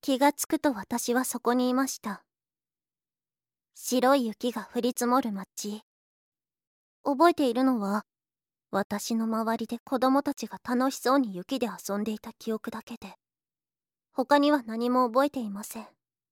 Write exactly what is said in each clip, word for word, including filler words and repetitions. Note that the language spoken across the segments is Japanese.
気がつくと私はそこにいました。白い雪が降り積もる街。覚えているのは、私の周りで子供たちが楽しそうに雪で遊んでいた記憶だけで、他には何も覚えていません。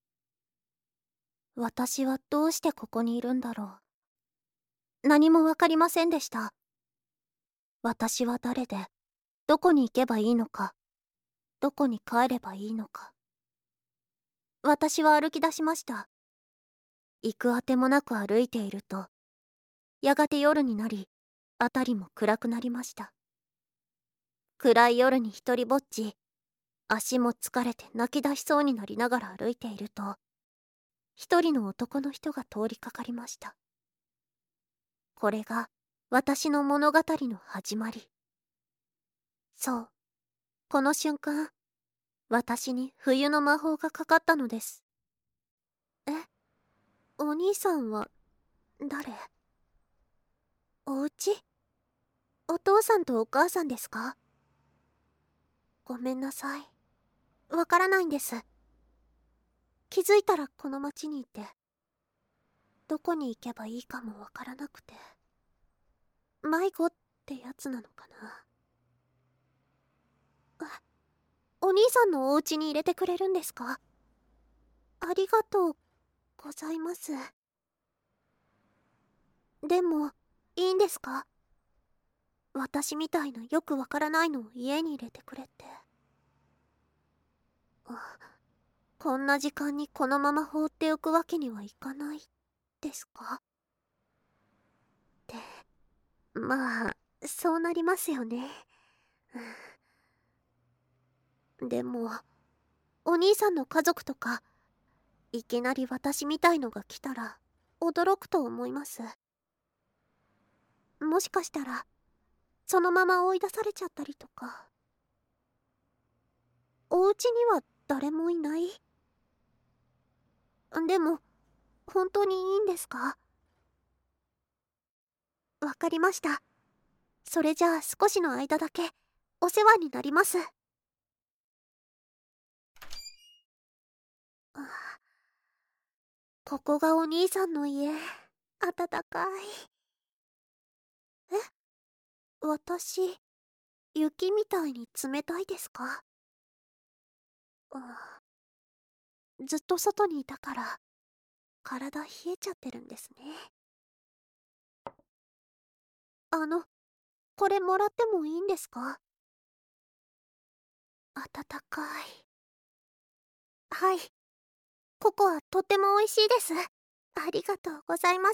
私はどうしてここにいるんだろう。何もわかりませんでした。私は誰で、どこに行けばいいのか、どこに帰ればいいのか。私は歩き出しました。行くあてもなく歩いていると、やがて夜になり、辺りも暗くなりました。暗い夜に一りぼっち、足も疲れて泣き出しそうになりながら歩いていると、一人の男の人が通りかかりました。これが私の物語の始まり。そう、この瞬間、私に冬の魔法がかかったのです。え、お兄さんは誰？お家？お父さんとお母さんですか？ごめんなさい。わからないんです。気づいたらこの町にいて、どこに行けばいいかもわからなくて。迷子ってやつなのかな。あ、お兄さんのお家に入れてくれるんですか？ありがとうございます。でも、いいんですか？私みたいなよくわからないのを家に入れてくれって。あ、こんな時間にこのまま放っておくわけにはいかないですか？って、まあ、そうなりますよね。でも、お兄さんの家族とか、いきなり私みたいのが来たら、驚くと思います。もしかしたら、そのまま追い出されちゃったりとか。お家には誰もいない？でも、本当にいいんですか？わかりました。それじゃあ少しの間だけ、お世話になります。あ、ここがお兄さんの家。暖かい。え、私、雪みたいに冷たいですか？あ、ずっと外にいたから、体冷えちゃってるんですね。あの、これもらってもいいんですか？暖かい。はい。ココアとっても美味しいです。ありがとうございます。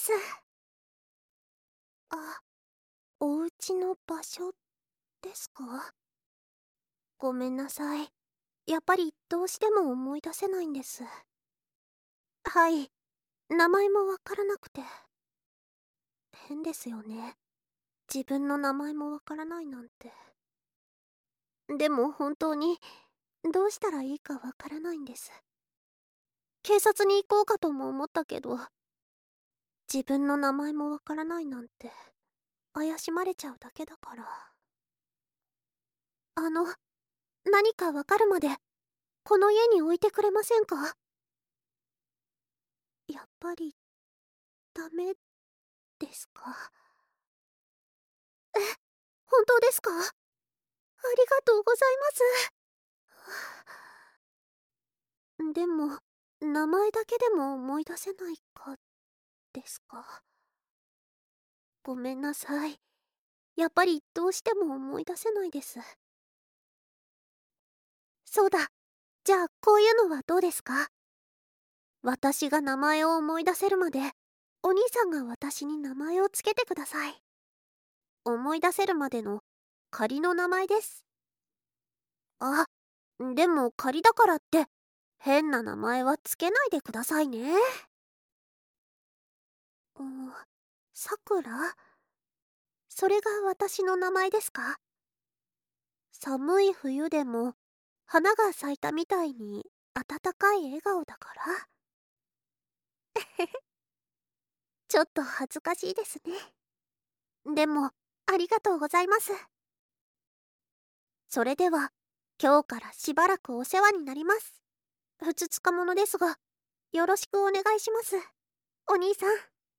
あ、お家の場所ですか？ごめんなさい。やっぱりどうしても思い出せないんです。はい。名前もわからなくて。変ですよね。自分の名前もわからないなんて。でも本当に、どうしたらいいかわからないんです。警察に行こうかとも思ったけど、自分の名前もわからないなんて、怪しまれちゃうだけだから。あの、何かわかるまで、この家に置いてくれませんか？やっぱり、ダメですか？え、本当ですか？ありがとうございます。でも、名前だけでも思い出せないか、ですか？ごめんなさい。やっぱりどうしても思い出せないです。そうだ。じゃあ、こういうのはどうですか？私が名前を思い出せるまで、お兄さんが私に名前をつけてください。思い出せるまでの仮の名前です。あ、でも仮だからって、変な名前はつけないでくださいね。うん、さくら？それが私の名前ですか？寒い冬でも、花が咲いたみたいに温かい笑顔だから。ちょっと恥ずかしいですね。でも、ありがとうございます。それでは、今日からしばらくお世話になります。 ふつつか者ですが、よろしくお願いします、お兄さん。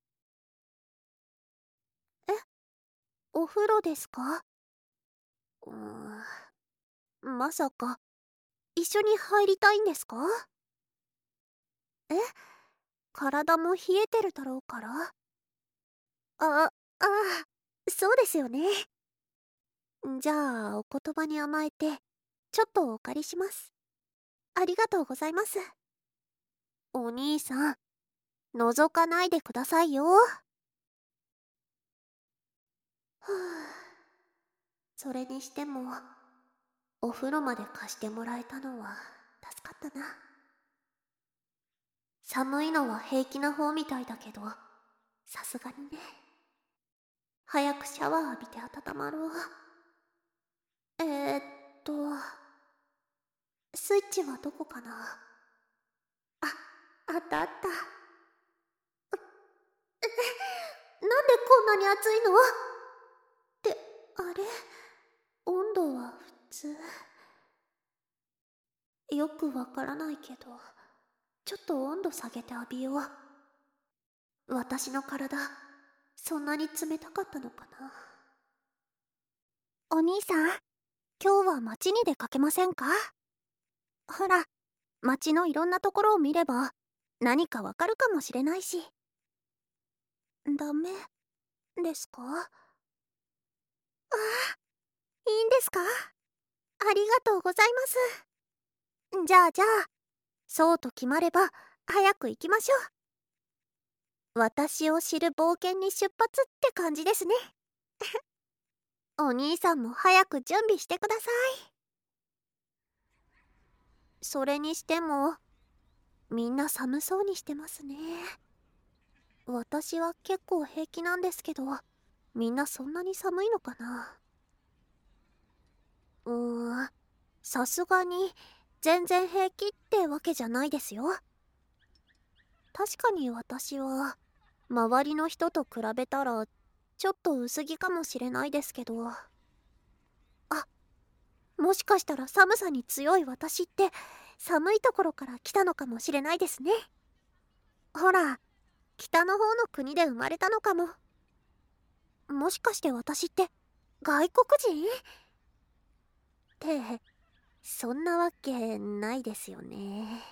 え、お風呂ですか？うーん、まさか、一緒に入りたいんですか？え、体も冷えてるだろうから。あ、ああ、そうですよね。じゃあ、お言葉に甘えて、ちょっとお借りします。ありがとうございます。お兄さん、覗かないでくださいよ。はあ、それにしても、お風呂まで貸してもらえたのは助かったな。寒いのは平気な方みたいだけど、さすがにね。早くシャワー浴びて温まろう。えー、っと、スイッチはどこかな。あ、あったあった。なんでこんなに暑いの？って、あれ、温度は普通。よくわからないけど、ちょっと温度下げて浴びよう。私の体、そんなに冷たかったのかな。お兄さん、今日は街に出かけませんか？ほら、街のいろんなところを見れば何かわかるかもしれないし。ダメですか？ああ、いいんですか？ありがとうございます。じゃあじゃあ、そうと決まれば早く行きましょう。私を知る冒険に出発って感じですね。お兄さんも早く準備してください。それにしても、みんな寒そうにしてますね。私は結構平気なんですけど、みんなそんなに寒いのかな。うーん、さすがに全然平気ってわけじゃないですよ。確かに私は周りの人と比べたらちょっと薄着かもしれないですけど、あ、もしかしたら寒さに強い私って寒いところから来たのかもしれないですね。ほら、北の方の国で生まれたのかも。もしかして私って外国人ってそんなわけないですよね。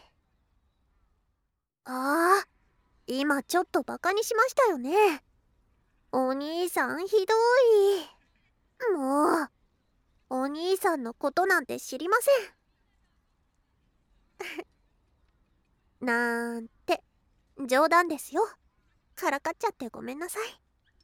ああ、今ちょっとバカにしましたよね。お兄さんひどい。もう、お兄さんのことなんて知りません。なんて、冗談ですよ。からかっちゃってごめんなさい。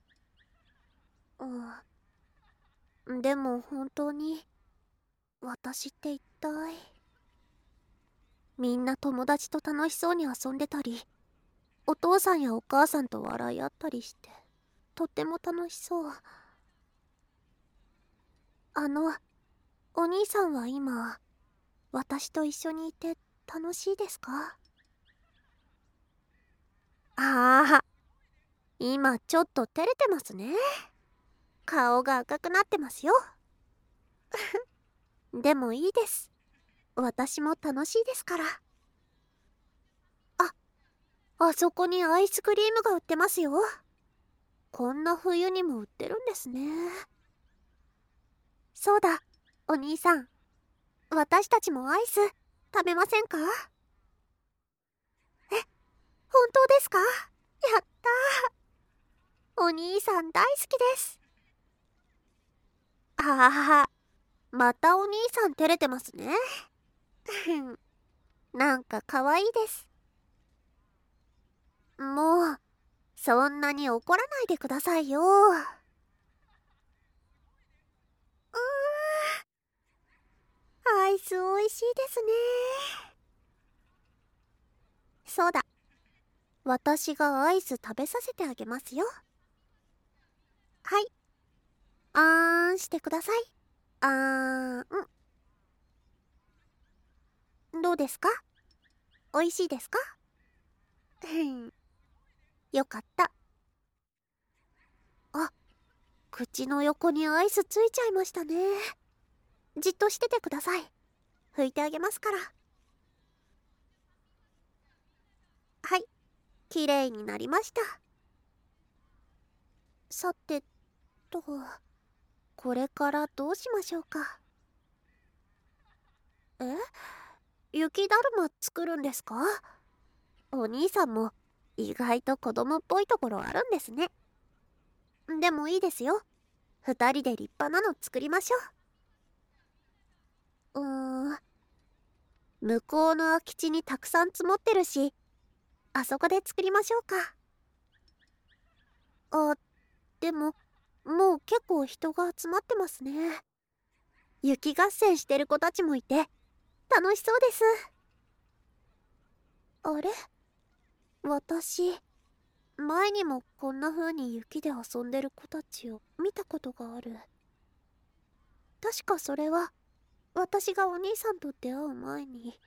うん、でも本当に、私って一体。みんな友達と楽しそうに遊んでたり、お父さんやお母さんと笑い合ったりして、とっても楽しそう。あの、お兄さんは今、私と一緒にいて楽しいですか？ああ、今ちょっと照れてますね。顔が赤くなってますよ。でもいいです。私も楽しいですから。あ、あそこにアイスクリームが売ってますよ。こんな冬にも売ってるんですね。そうだ、お兄さん。私たちもアイス食べませんか？え、本当ですか？やったー。お兄さん大好きです。ああ、またお兄さん照れてますね。なんか可愛いです。もう、そんなに怒らないでくださいよ。うーん、アイスおいしいですね。そうだ、私がアイス食べさせてあげますよ。はい、あーんしてください。あーん。どうですか？おいしいですか？よかった。あ、口の横にアイスついちゃいましたね。じっとしててください。拭いてあげますから。 きれいになりました。さてと、これからどうしましょうか。え、雪だるま作るんですか？お兄さんも意外と子供っぽいところあるんですね。でもいいですよ。二人で立派なの作りましょう。うーん、向こうの空き地にたくさん積もってるし、あそこで作りましょうか。あ、でももう結構人が集まってますね。雪合戦してる子たちもいて楽しそうです。あれ、私前にもこんな風に雪で遊んでる子たちを見たことがある。確かそれは私がお兄さんと出会う前に。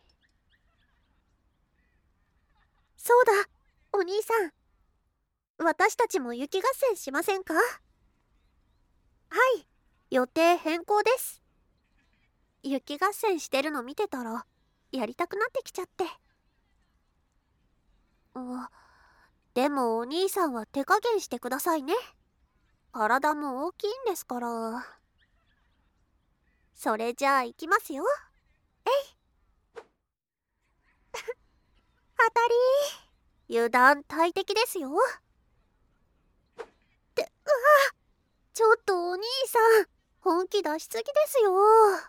そうだ、お兄さん、私たちも雪合戦しませんか？はい、予定変更です。雪合戦してるの見てたらやりたくなってきちゃって。あ、でもお兄さんは手加減してくださいね。体も大きいんですから。それじゃあ行きますよ。えい。当たり。油断大敵ですよ。って、うわ、ちょっとお兄さん、本気出しすぎですよ。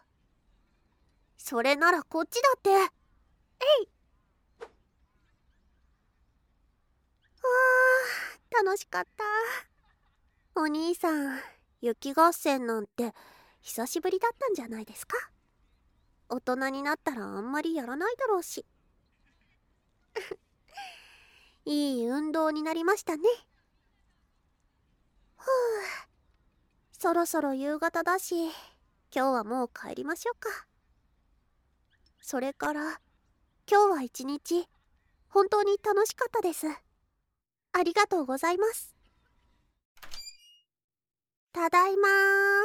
それならこっちだって。えい。あー、楽しかった。お兄さん、雪合戦なんて久しぶりだったんじゃないですか？大人になったらあんまりやらないだろうし。いい運動になりましたね。ふう、そろそろ夕方だし、今日はもう帰りましょうか。それから今日は一日本当に楽しかったです。ありがとうございます。ただいまー。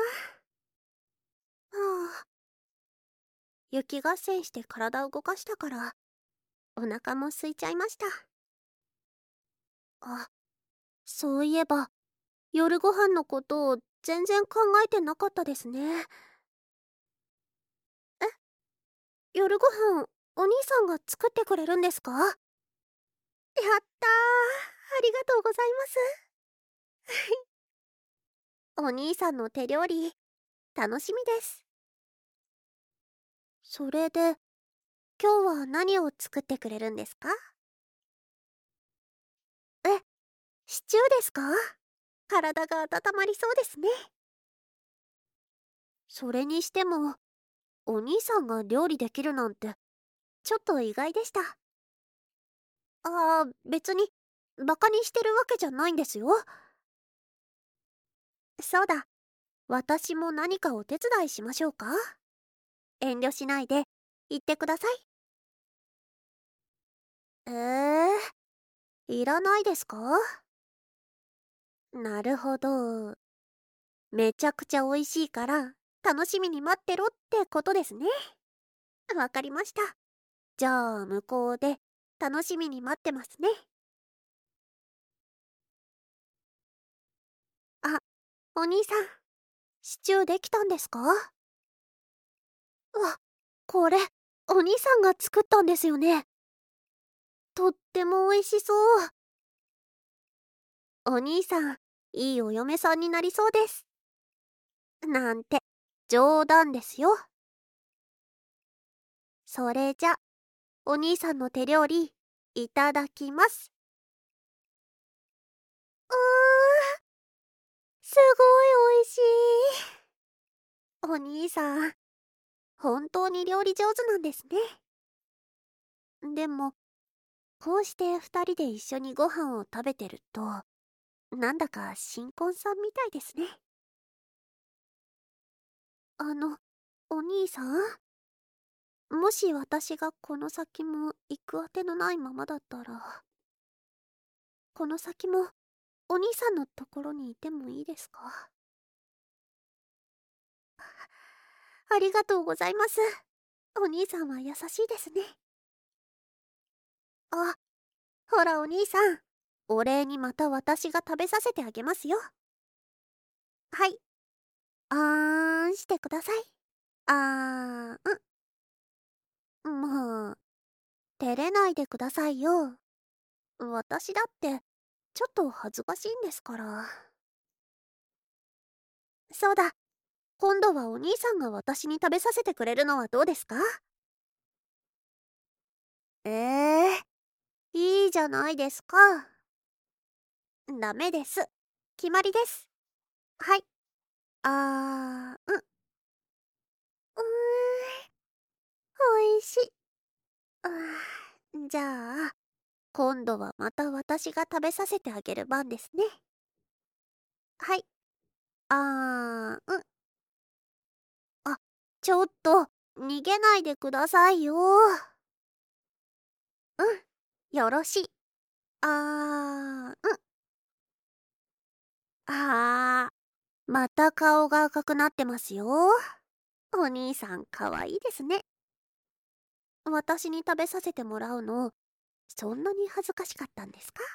はあ、雪合戦して体を動かしたからお腹も空いちゃいました。あ、そういえば夜ご飯のことを全然考えてなかったですね。え、夜ご飯お兄さんが作ってくれるんですか？やったー、ありがとうございます。お兄さんの手料理楽しみです。それで今日は何を作ってくれるんですか？え、シチューですか？体が温まりそうですね。それにしてもお兄さんが料理できるなんてちょっと意外でした。ああ、別にバカにしてるわけじゃないんですよ。そうだ、私も何かお手伝いしましょうか？遠慮しないで言ってください。えー、いらないですか？なるほど。めちゃくちゃ美味しいから楽しみに待ってろってことですね。わかりました。じゃあ向こうで楽しみに待ってますね。あ、お兄さん、シチューできたんですか？わ、これお兄さんが作ったんですよね。とっても美味しそう。お兄さん、いいお嫁さんになりそうです。なんて冗談ですよ。それじゃお兄さんの手料理いただきます。うーん、すごい美味しい。お兄さん、本当に料理上手なんですね。でもこうして二人で一緒にご飯を食べてるとなんだか新婚さんみたいですね。あの、お兄さん、もし私がこの先も行くあてのないままだったら、この先もお兄さんのところにいてもいいですか？ありがとうございます。お兄さんは優しいですね。あ、 ほらお兄さん、お礼にまた私が食べさせてあげますよ。はい、あーんしてください。あーん。もう、照れないでくださいよ。私だって、ちょっと恥ずかしいんですから。そうだ、今度はお兄さんが私に食べさせてくれるのはどうですか？ええー、いいじゃないですか。ダメです。決まりです。はい。あー、うん。うーん、おいしい。あーじゃあ、今度はまた私が食べさせてあげる番ですね。はい。あー、うん。あ、ちょっと、逃げないでくださいよ。うん、よろしい。あー、うん。あー、また顔が赤くなってますよ。お兄さん、かわいいですね。私に食べさせてもらうの、そんなに恥ずかしかったんですか？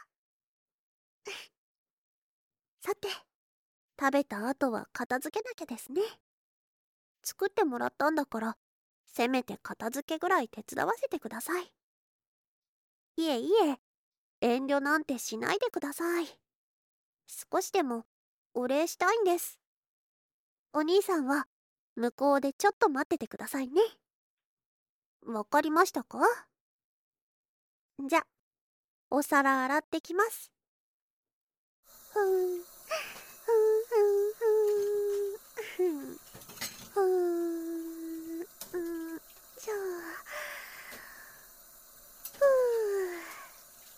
さて、食べた後は片付けなきゃですね。作ってもらったんだから、せめて片付けぐらい手伝わせてください。いえいえ、遠慮なんてしないでください。少しでもお礼したいんです。お兄さんは向こうでちょっと待っててくださいね。わかりましたか？じゃ、お皿洗ってきます。ふん、ふんふんふん、ふん、ふん、うん、じゃあ、ふう。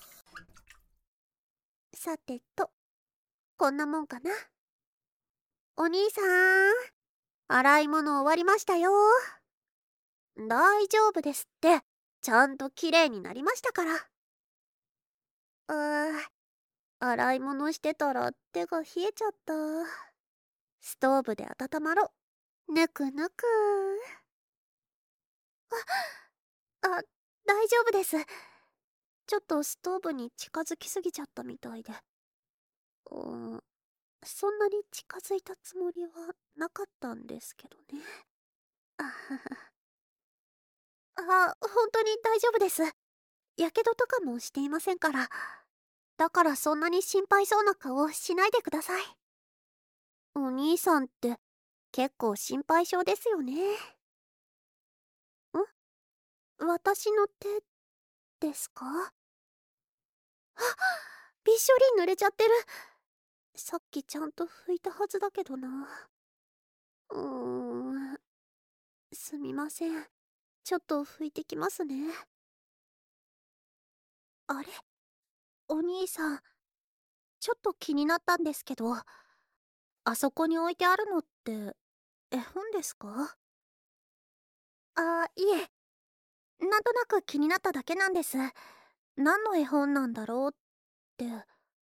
さてと、こんなもんかな。お兄さん、洗い物終わりましたよ。大丈夫ですって。ちゃんときれいになりましたから。うー、洗い物してたら手が冷えちゃった。ストーブで温まろう。ぬくぬく。あ、あ、大丈夫です。ちょっとストーブに近づきすぎちゃったみたいで。うーん、そんなに近づいたつもりはなかったんですけどね。あはは。あ、本当に大丈夫です。やけどとかもしていませんから。だからそんなに心配そうな顔しないでください。お兄さんって結構心配性ですよね。ん、私の手ですか？あ、びっしょり濡れちゃってる。さっきちゃんと拭いたはずだけどな。うーん、すみません。ちょっと拭いてきますね。あれ、お兄さん、ちょっと気になったんですけど、あそこに置いてあるのって絵本ですか？あ、いえ、なんとなく気になっただけなんです。何の絵本なんだろうって。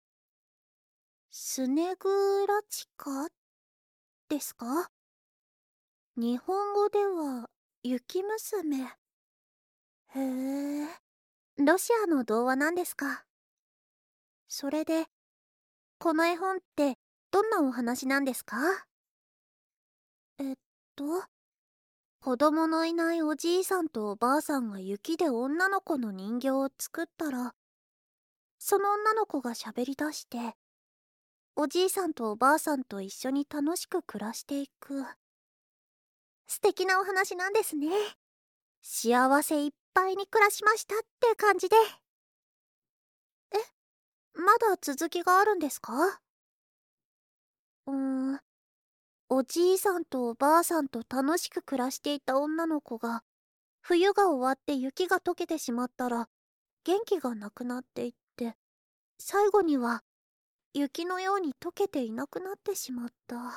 スネグラチカですか？日本語では雪娘。へえ、ロシアの童話なんですか。それで、この絵本ってどんなお話なんですか？えっと、子供のいないおじいさんとおばあさんが雪で女の子の人形を作ったら、その女の子が喋り出して、おじいさんとおばあさんと一緒に楽しく暮らしていく。素敵なお話なんですね。幸せいっぱいに暮らしましたって感じで。え、まだ続きがあるんですか？うーん、おじいさんとおばあさんと楽しく暮らしていた女の子が、冬が終わって雪が溶けてしまったら、元気がなくなっていって、最後には雪のように溶けていなくなってしまった。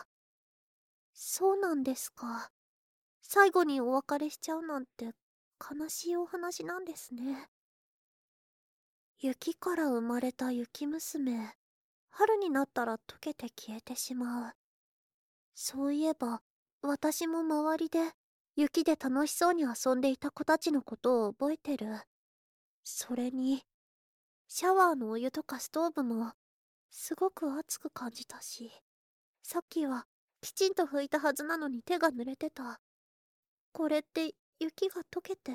そうなんですか。最後にお別れしちゃうなんて悲しいお話なんですね。雪から生まれた雪娘。春になったら溶けて消えてしまう。そういえば、私も周りで雪で楽しそうに遊んでいた子たちのことを覚えてる。それに、 シャワーのお湯とかストーブもすごく熱く感じたし、さっきはきちんと拭いたはずなのに手が濡れてた。これって雪が溶けて？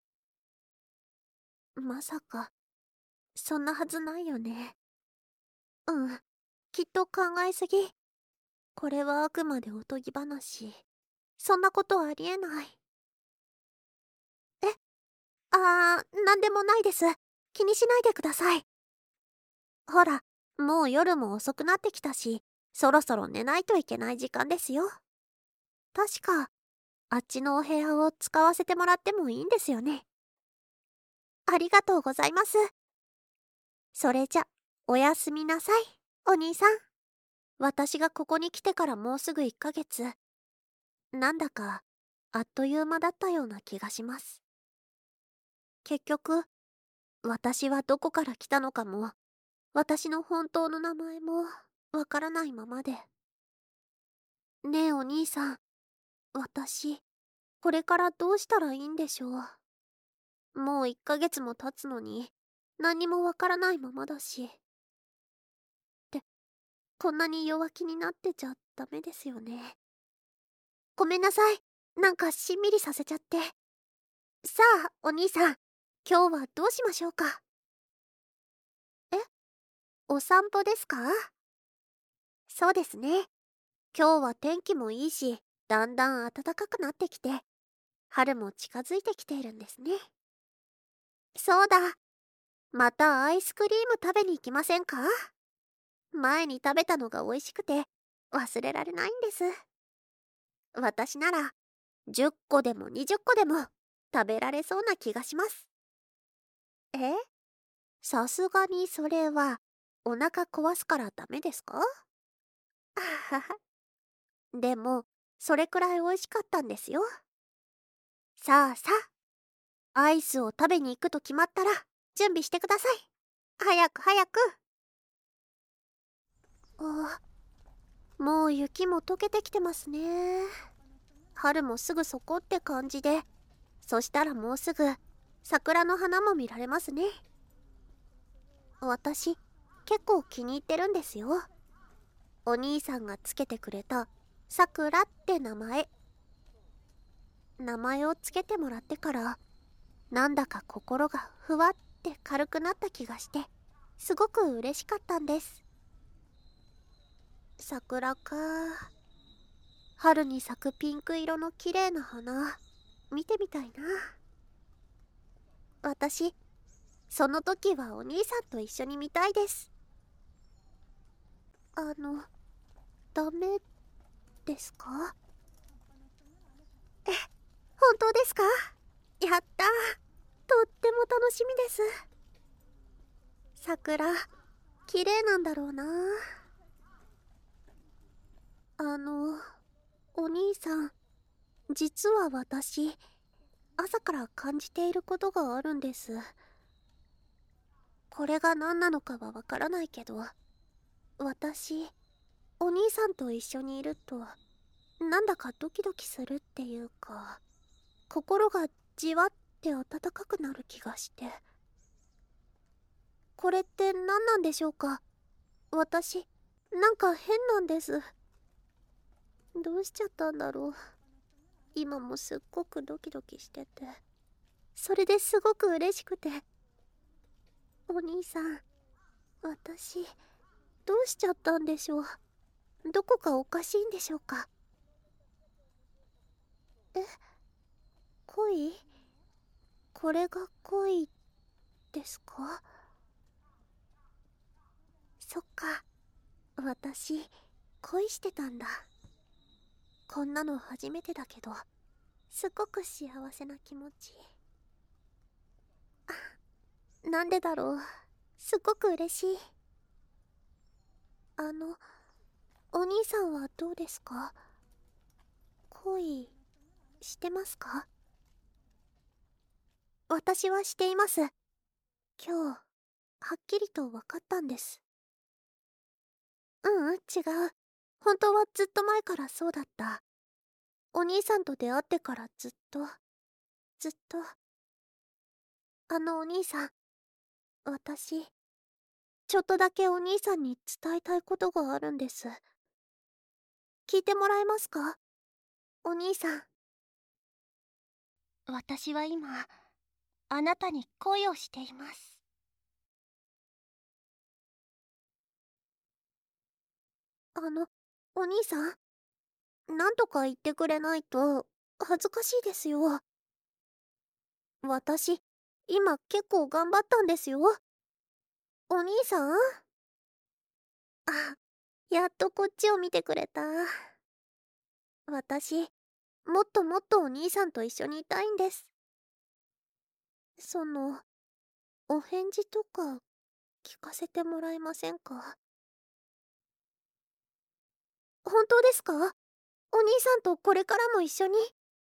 まさか、そんなはずないよね。うん、きっと考えすぎ。これはあくまでおとぎ話。そんなことありえない。え、あー、なんでもないです。気にしないでください。ほら、もう夜も遅くなってきたし、そろそろ寝ないといけない時間ですよ。確か、あっちのお部屋を使わせてもらってもいいんですよね。ありがとうございます。それじゃ、おやすみなさい、お兄さん。私がここに来てからもうすぐいっかげつ。なんだか、あっという間だったような気がします。結局、私はどこから来たのかも、私の本当の名前も、わからないままで。ねえお兄さん、私、これからどうしたらいいんでしょう。もういっかげつも経つのに、何にもわからないままだし。って、こんなに弱気になってちゃダメですよね。ごめんなさい。なんかしんみりさせちゃって。さあ、お兄さん、今日はどうしましょうか。え、お散歩ですか？そうですね。今日は天気もいいし、だんだん暖かくなってきて、春も近づいてきているんですね。そうだ。またアイスクリーム食べに行きませんか？前に食べたのが美味しくて忘れられないんです。私ならじゅっこでもにじゅっこでも食べられそうな気がします。え、さすがにそれはお腹壊すからダメですか？あはは。でもそれくらい美味しかったんですよ。さあさあ、アイスを食べに行くと決まったら準備してください。早く早く。あ、もう雪も溶けてきてますね。春もすぐそこって感じで、そしたらもうすぐ桜の花も見られますね。私結構気に入ってるんですよ。お兄さんがつけてくれたさくらって名前。名前をつけてもらってからなんだか心がふわって軽くなった気がしてすごく嬉しかったんです。桜か。春に咲くピンク色の綺麗な花見てみたいな。私その時はお兄さんと一緒に見たいです。あのダメですか？え、本当ですか？やったー。とっても楽しみです。桜綺麗なんだろうな。あのお兄さん、実は私朝から感じていることがあるんです。これが何なのかはわからないけど、私お兄さんと一緒にいるとなんだかドキドキするっていうか、心がじわって温かくなる気がして。これって何なんでしょうか？私なんか変なんです。どうしちゃったんだろう。今もすっごくドキドキしてて、それですごく嬉しくて。お兄さん、私どうしちゃったんでしょう。どこかおかしいんでしょうか？え、恋？これが恋ですか？そっか、私恋してたんだ。こんなの初めてだけどすっごく幸せな気持ち。なんでだろう、すっごく嬉しい。あのお兄さんはどうですか？恋してますか？私はしています。今日はっきりと分かったんです。ううん、違う。本当はずっと前からそうだった。お兄さんと出会ってからずっとずっと。あのお兄さん、私ちょっとだけお兄さんに伝えたいことがあるんです。聞いてもらえますか、お兄さん。 私は今、あなたに恋をしています。 あの、お兄さん、なんとか言ってくれないと、恥ずかしいですよ。私、今結構頑張ったんですよ。お兄さん。あ、やっとこっちを見てくれた。私、もっともっとお兄さんと一緒にいたいんです。その、お返事とか聞かせてもらえませんか？本当ですか？お兄さんとこれからも一緒に。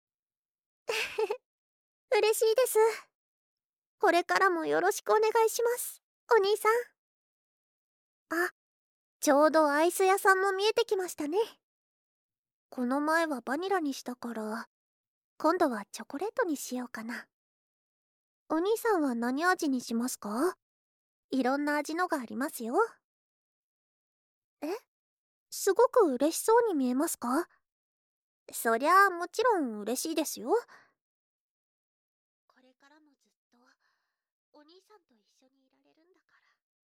嬉しいです。これからもよろしくお願いします、お兄さん。あ、ちょうどアイス屋さんも見えてきましたね。この前はバニラにしたから、今度はチョコレートにしようかな。お兄さんは何味にしますか？いろんな味のがありますよ。え、すごく嬉しそうに見えますか？そりゃあもちろん嬉しいですよ。これからもずっとお兄さんと一緒にいられるんだから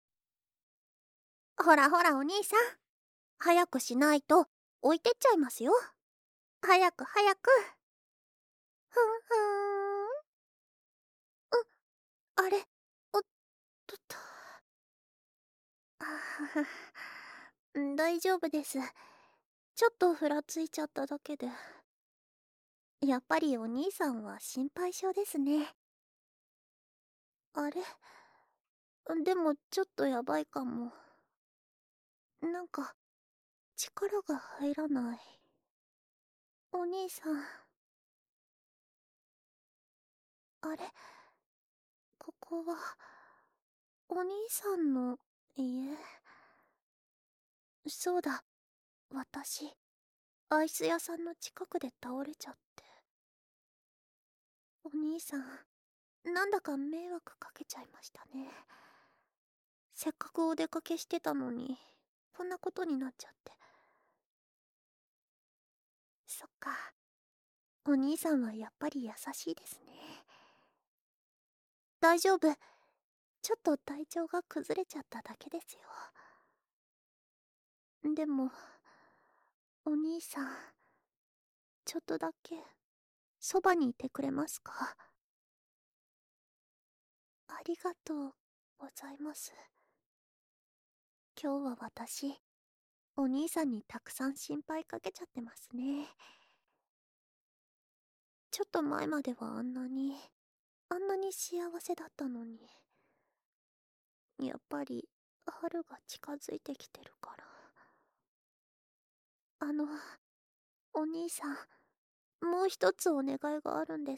。ほらほらお兄さん、早くしないと置いてっちゃいますよ。早く早く。ふんふーん。あれ、おっとっと。あはは大丈夫です。ちょっとふらついちゃっただけで。やっぱりお兄さんは心配性ですね。あれ、でもちょっとやばいかも。なんか力が入らない。お兄さん。あれ、ここはお兄さんの家？そうだ、私アイス屋さんの近くで倒れちゃって。お兄さん、なんだか迷惑かけちゃいましたね。せっかくお出かけしてたのにこんなことになっちゃって。そっか、お兄さんはやっぱり優しいですね。大丈夫、ちょっと体調が崩れちゃっただけですよ。でもお兄さん、ちょっとだけそばにいてくれますか？ありがとうございます。今日は私、お兄さんにたくさん心配かけちゃってますね。ちょっと前まではあんなに、あんなに幸せだったのに。やっぱり、春が近づいてきてるから。あの、お兄さん、もう一つお願いがあるんです。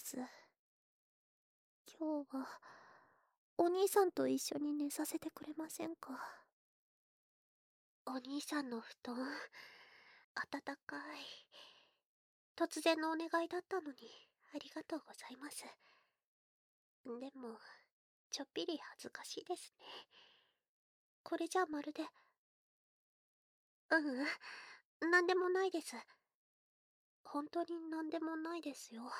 今日は、お兄さんと一緒に寝させてくれませんか？お兄さんの布団、暖かい。突然のお願いだったのに、ありがとうございます。でも、ちょっぴり恥ずかしいですね。これじゃまるで。ううん、なんでもないです。本当になんでもないですよ。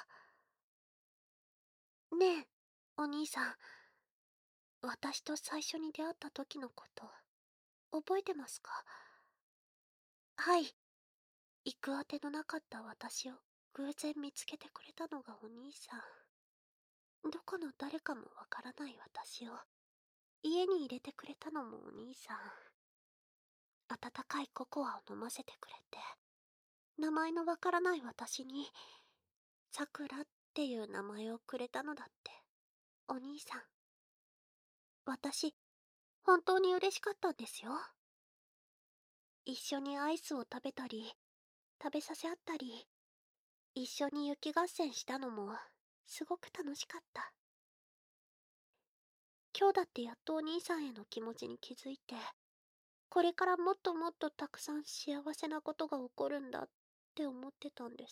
ねえ、お兄さん。私と最初に出会った時のこと、覚えてますか？はい。行くあてのなかった私を偶然見つけてくれたのがお兄さん。どこの誰かもわからない私を家に入れてくれたのもお兄さん。温かいココアを飲ませてくれて、名前のわからない私にさくらっていう名前をくれたのだってお兄さん。私、本当に嬉しかったんですよ。一緒にアイスを食べたり、食べさせ合ったり、一緒に雪合戦したのもすごく楽しかった。今日だってやっとお兄さんへの気持ちに気づいて、これからもっともっとたくさん幸せなことが起こるんだって思ってたんです。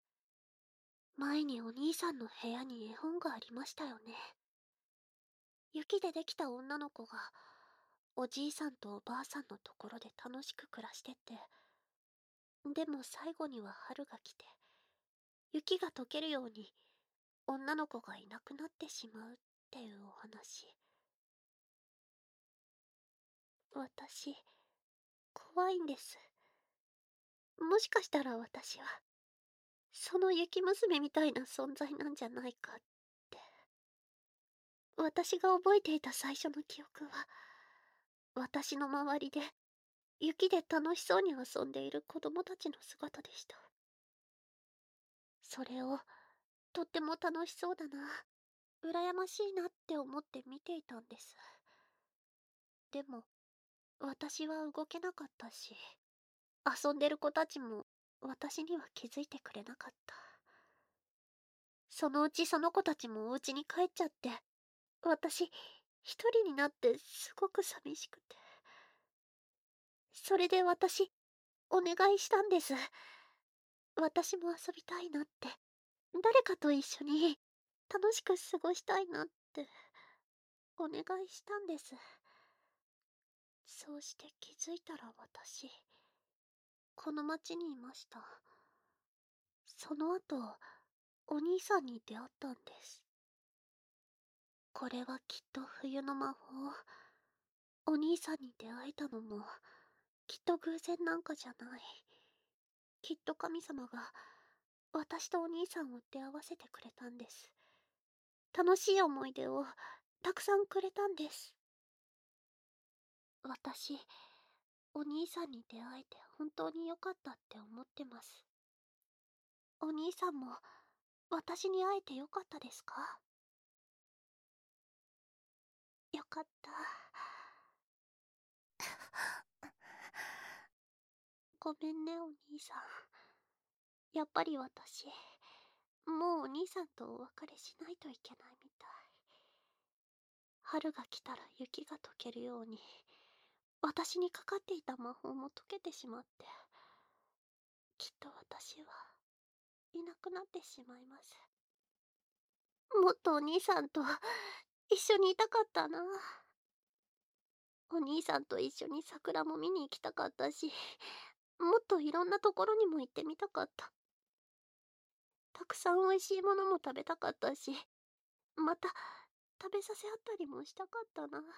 前にお兄さんの部屋に絵本がありましたよね。 雪でできた女の子がおじいさんとおばあさんのところで楽しく暮らしてて、でも最後には春が来て、雪が溶けるように女の子がいなくなってしまうっていうお話。私、怖いんです。もしかしたら私は、その雪娘みたいな存在なんじゃないかって。私が覚えていた最初の記憶は、私の周りで雪で楽しそうに遊んでいる子供たちの姿でした。それを、とっても楽しそうだな、羨ましいなって思って見ていたんです。でも、私は動けなかったし、遊んでる子たちも私には気づいてくれなかった。そのうちその子たちもお家に帰っちゃって、私、一人になってすごく寂しくて。それで私、お願いしたんです。私も遊びたいなって。誰かと一緒に楽しく過ごしたいなってお願いしたんです。そうして気づいたら私、この町にいました。その後、お兄さんに出会ったんです。これはきっと冬の魔法。お兄さんに出会えたのも、きっと偶然なんかじゃない。きっと神様が、私とお兄さんを出会わせてくれたんです。楽しい思い出を、たくさんくれたんです。私、お兄さんに出会えて本当に良かったって思ってます。お兄さんも、私に会えて良かったですか？よかった。ごめんね、お兄さん。やっぱり私、もうお兄さんとお別れしないといけないみたい。春が来たら雪が溶けるように、私にかかっていた魔法も溶けてしまって、きっと私はいなくなってしまいます。もっとお兄さんと一緒にいたかったな。お兄さんと一緒に桜も見に行きたかったし、もっといろんなところにも行ってみたかった。たくさん美味しいものも食べたかったし、また食べさせ合ったりもしたかったな。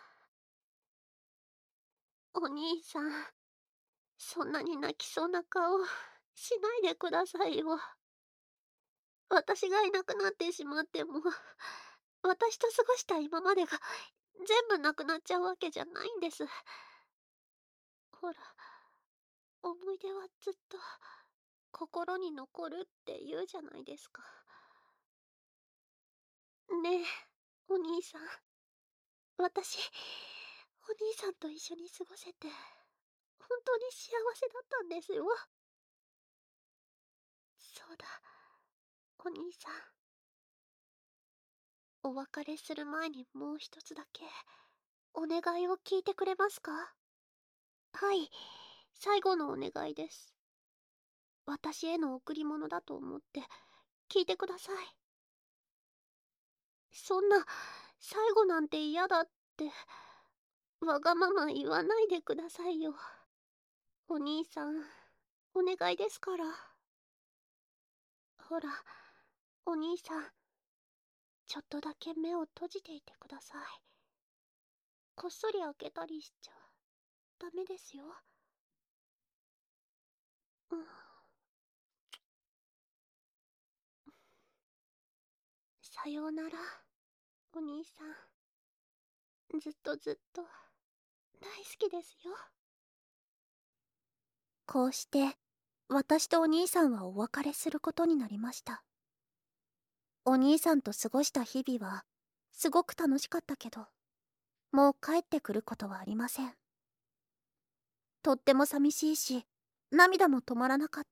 お兄さん、そんなに泣きそうな顔しないでくださいよ。私がいなくなってしまっても、私と過ごした今までが全部なくなっちゃうわけじゃないんです。ほら、思い出はずっと心に残るって言うじゃないですか。ねえ、お兄さん。私、お兄さんと一緒に過ごせて、本当に幸せだったんですよ。そうだ、お兄さん。お別れする前にもう一つだけ、お願いを聞いてくれますか？はい、最後のお願いです。私への贈り物だと思って聞いてください。そんな最後なんて嫌だってわがまま言わないでくださいよ。お兄さん、お願いですから。ほら、お兄さん、ちょっとだけ目を閉じていてください。こっそり開けたりしちゃダメですよ。うん、さようなら、お兄さん。ずっとずっと大好きですよ。こうして私とお兄さんはお別れすることになりました。お兄さんと過ごした日々はすごく楽しかったけど、もう帰ってくることはありません。とっても寂しいし、涙も止まらなかった。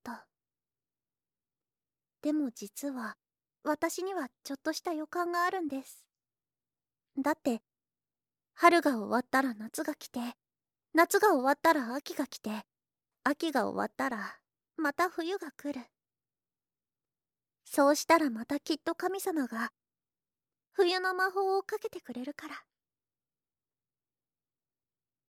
でも実は私にはちょっとした予感があるんです。だって春が終わったら夏が来て、夏が終わったら秋が来て、秋が終わったらまた冬が来る。そうしたらまたきっと神様が冬の魔法をかけてくれるから。